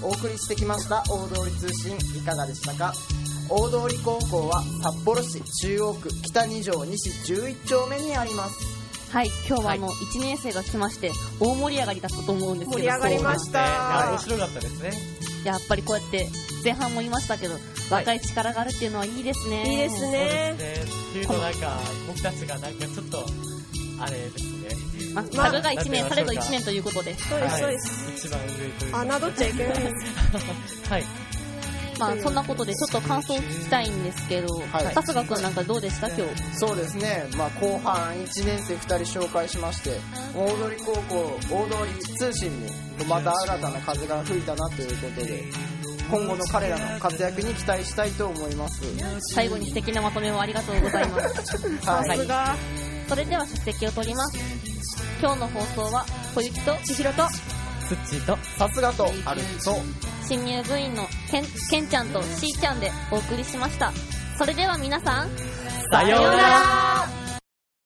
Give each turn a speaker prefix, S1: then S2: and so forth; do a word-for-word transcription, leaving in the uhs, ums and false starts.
S1: お送りしてきました大通り通信いかがでしたか。大通高校は札幌市中央区北に条西じゅういち丁目にあります。
S2: はい、今日はあの、はい、いちねん生が来まして大盛り上がりだったと思うんですけど、
S3: 盛り上がりました、
S4: はい、面白かったですね。
S2: やっぱりこうやって前半も言いましたけど、はい、若い力があるっていうのはいいですね。
S3: いいですね。
S4: そうですね。っていうとなんか僕たちがなんかちょっとあれですね。
S2: まあ、タグがいちねん、されどいちねんということで。
S3: そうです、そうです。
S4: はい、一番上という。
S3: 侮っちゃいけないです。
S4: はい。
S2: まあそんなことでちょっと感想を聞きたいんですけど、はい、春日くんなんかどうでした今日。
S1: そうですね、まあ、後半いちねん生ふたり紹介しまして、大通高校大通通信にまた新たな風が吹いたなということで、今後の彼らの活躍に期待したいと思います。
S2: 最後に素敵なまとめをありがとうございます。
S3: さすが。
S2: それでは出席を取ります。今日の放送は小雪と千尋と
S4: スッチーと
S1: さすがとあると
S2: 新入部員のけん、けんちゃんとしーちゃんでお送りしました。それでは皆さん、
S4: さようなら。